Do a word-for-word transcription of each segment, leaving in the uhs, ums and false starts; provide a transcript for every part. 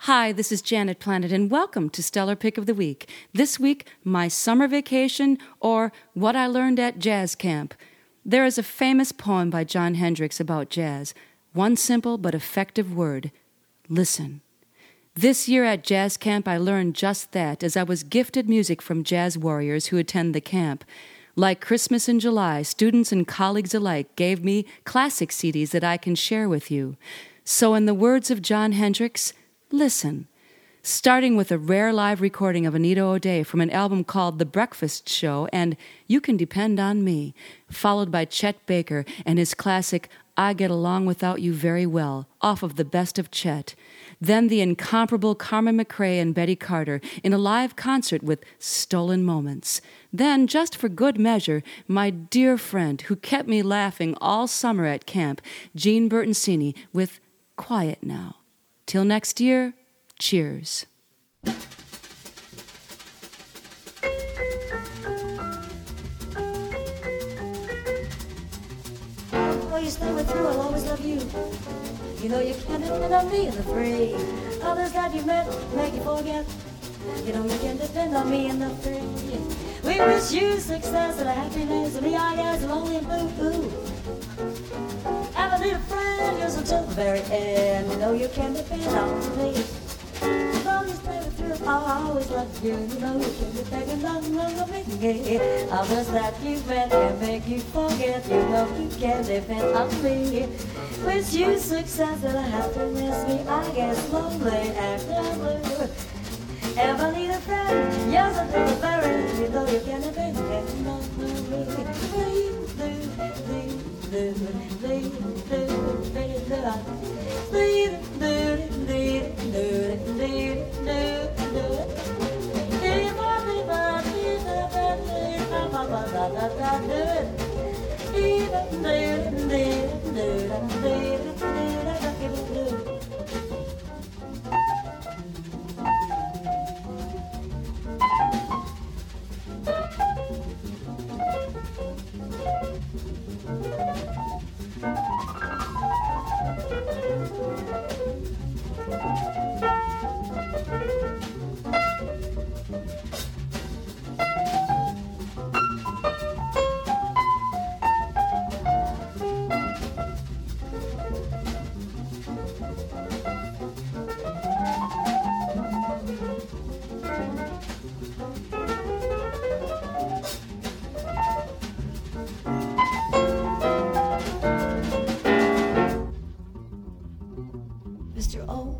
Hi, this is Janet Planet, and welcome to Stellar Pick of the Week. This week, my summer vacation, or what I learned at jazz camp. There is a famous poem by Jon Hendricks about jazz. One simple but effective word: listen. This year at jazz camp, I learned just that as I was gifted music from jazz warriors who attend the camp. Like Christmas in July, students and colleagues alike gave me classic C Ds that I can share with you. So in the words of Jon Hendricks, listen. Starting with a rare live recording of Anita O'Day from an album called The Breakfast Show and You Can Depend on Me, followed by Chet Baker and his classic I Get Along Without You Very Well, off of The Best of Chet. Then the incomparable Carmen McRae and Betty Carter in a live concert with Stolen Moments. Then, just for good measure, my dear friend who kept me laughing all summer at camp, Gene Bertoncini, with Quiet Now. Till next year, cheers. Oh, you stay with you, I'll always love you. You know you can't depend on me in the free. Others that you met make you forget. You know you can depend on me in the free. We wish you success and happiness, and me, I guess, lonely and blue. Have a little friend, yours until the very end. You know you can depend on me. As long as you stay with you, I'll always love you. You know you can depend on me. Others that you met can make you forget. You know you can depend on me. Wish you success and happiness, me, I guess, lonely and blue. Ever need a friend, yours until the very end. You know you can depend on me. Mister O.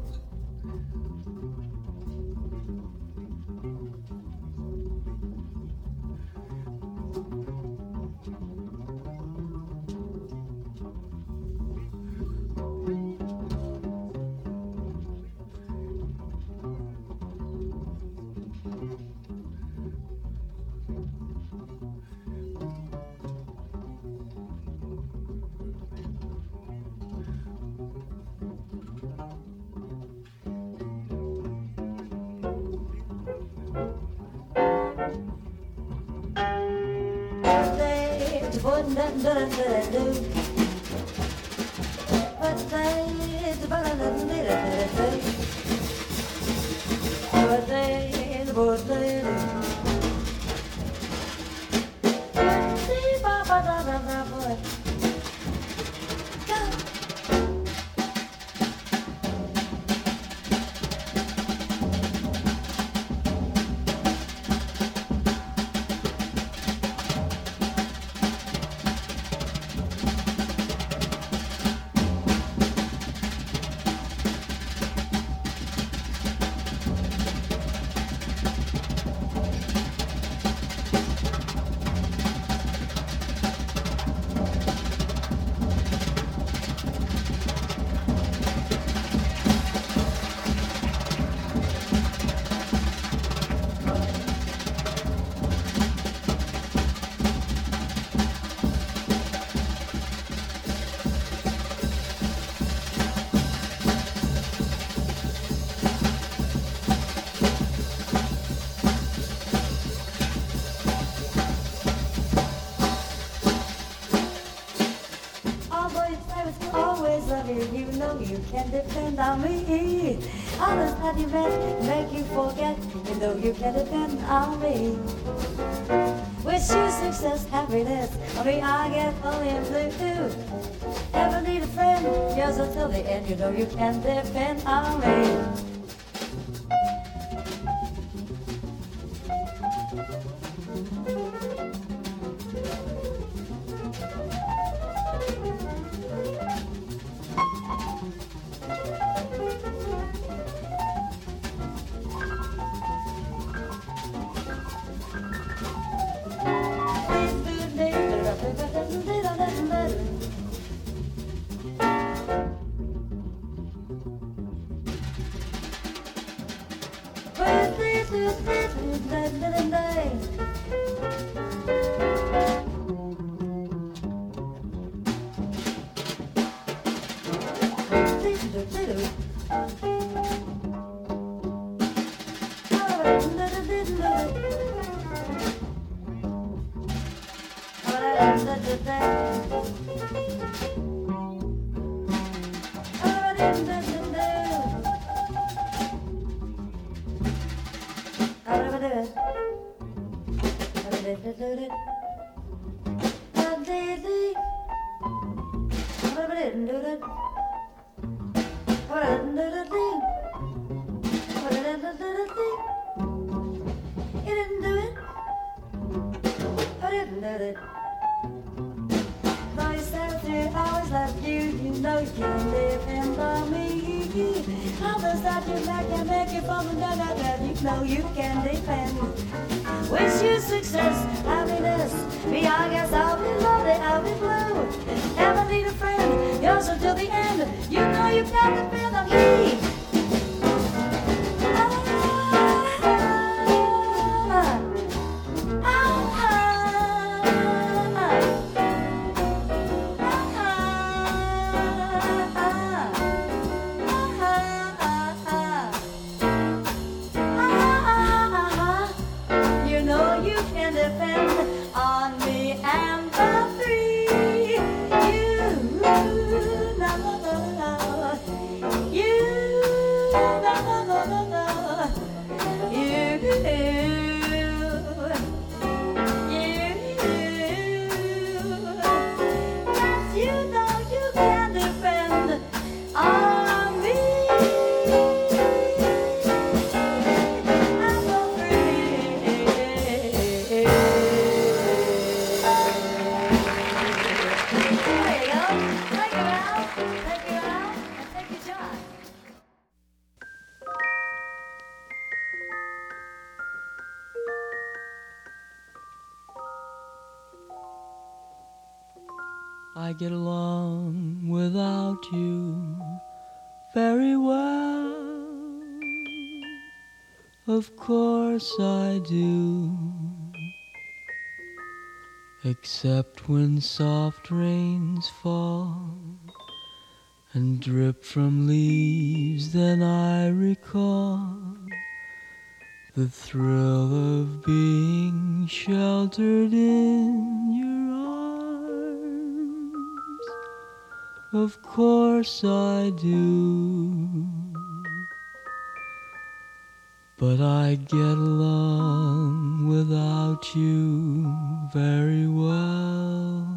Always, I was always love you. You know you can depend on me. Others that you met make you forget. You know you can depend on me. Wish you success, happiness. I mean, I get only in blue too. Ever need a friend? Yours until the end. You know you can depend on me. I get along without you very well. Of course I do. Except when soft rains fall and drip from leaves, then I recall the thrill of being sheltered in your arms. Of course I do. But I get along without you very well.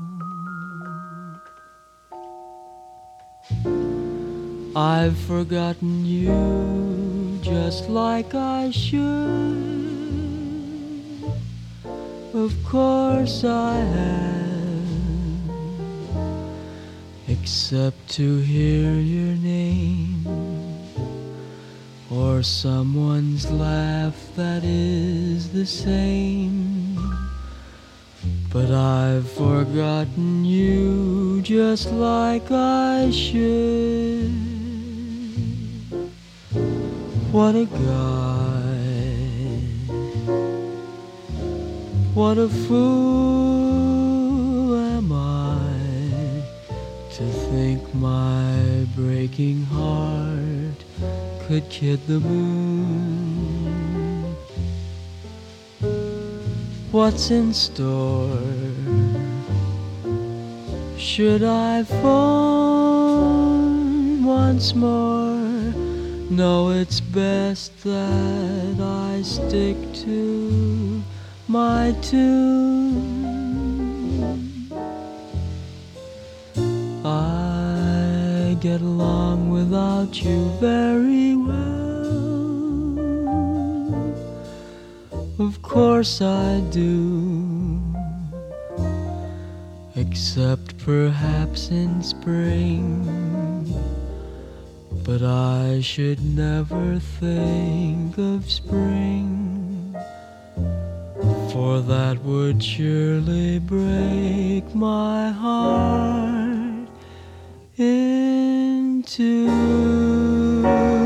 I've forgotten you just like I should. Of course I have, except to hear your name or someone's laugh that is the same. But I've forgotten you just like I should. What a guy, what a fool am I to think my breaking heart could kid the moon. What's in store? Should I phone once more? No, it's best that I stick to my tune. I get along without you very well. Of course I do, except perhaps in spring. But I should never think of spring, for that would surely break my heart in two.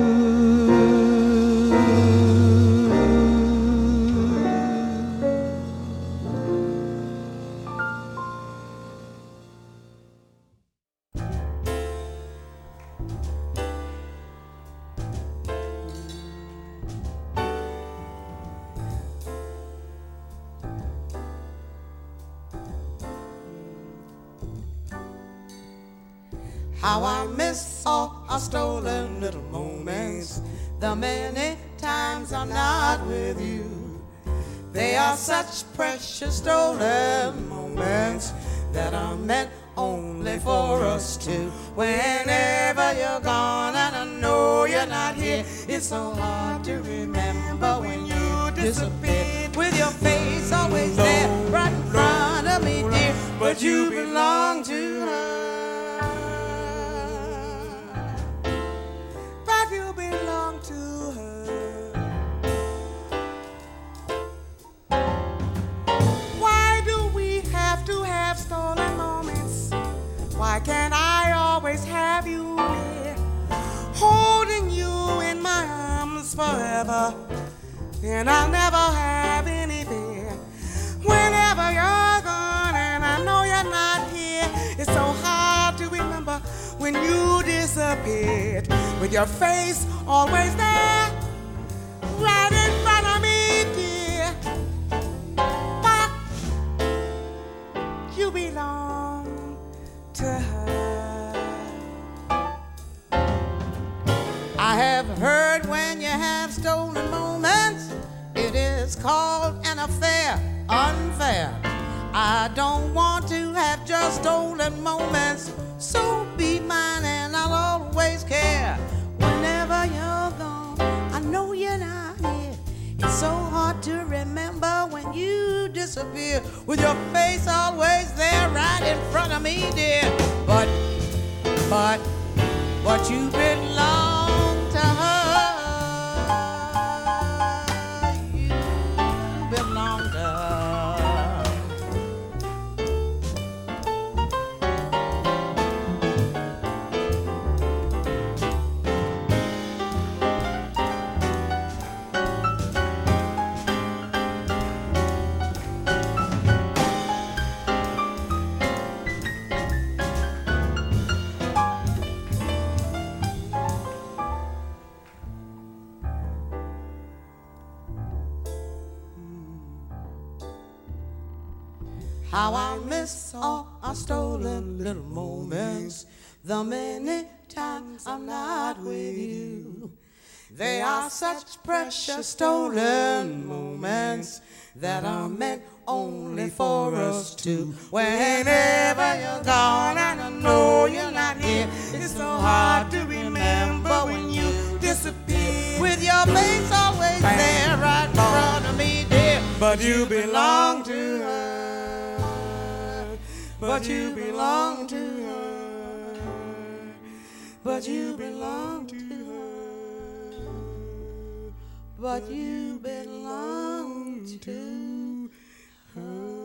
How I miss all our stolen little moments, the many times I'm not with you. They are such precious stolen moments that are meant only for us two. Whenever you're gone and I know you're not here, it's so hard to remember when you disappear. With your face always there right in front of me, dear, but you belong to her. You belong to her. Why do we have to have stolen moments? Why can't I always have you near, holding you in my arms forever, and I'll never have any fear. Whenever you're gone and I know you're not here, it's so hard to remember when you disappeared. With your face always there, right in front of me, dear. But you belong to her. I have heard when you have stolen moments, it is called an affair, unfair. I don't want to have just stolen moments, so be mine and I'll always care. Whenever you're gone, I know you're not here. It's so hard to remember when you disappear, with your face always there right in front of me, dear. But, but, but you belong to her. You belong to her. How I miss all our stolen little moments, the many times I'm not with you. They are such precious stolen moments that are meant only for us two. Whenever you're gone and I know you're not here, it's so hard to remember when you disappear, with your face always there right in front of me, dear. But you belong to her. But you belong to her. But you belong to her. But you belong to her.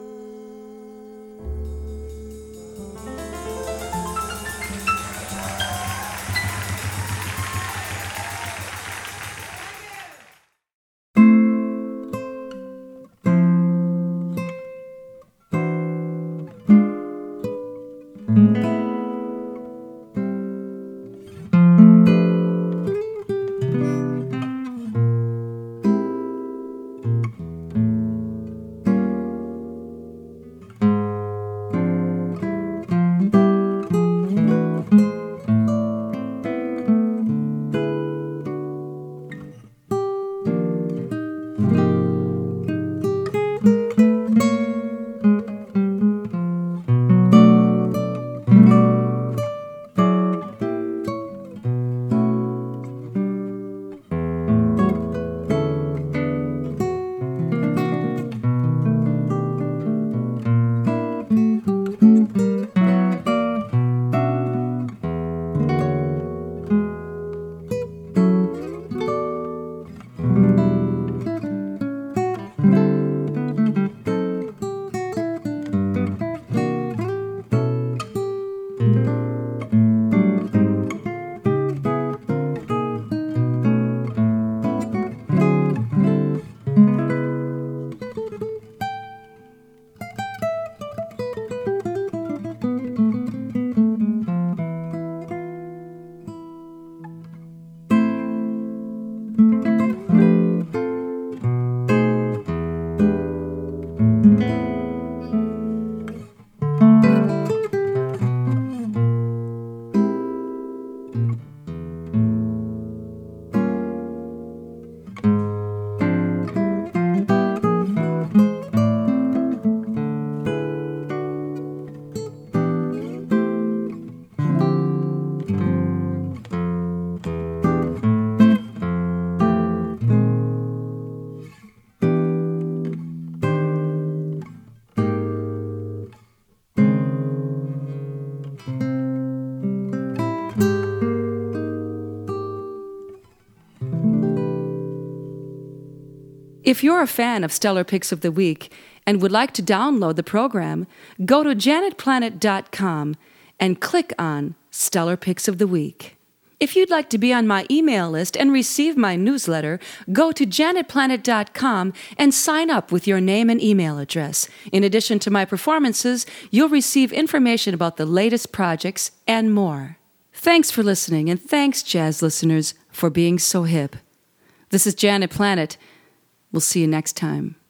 If you're a fan of Stellar Picks of the Week and would like to download the program, go to janet planet dot com and click on Stellar Picks of the Week. If you'd like to be on my email list and receive my newsletter, go to janet planet dot com and sign up with your name and email address. In addition to my performances, you'll receive information about the latest projects and more. Thanks for listening, and thanks, jazz listeners, for being so hip. This is Janet Planet. We'll see you next time.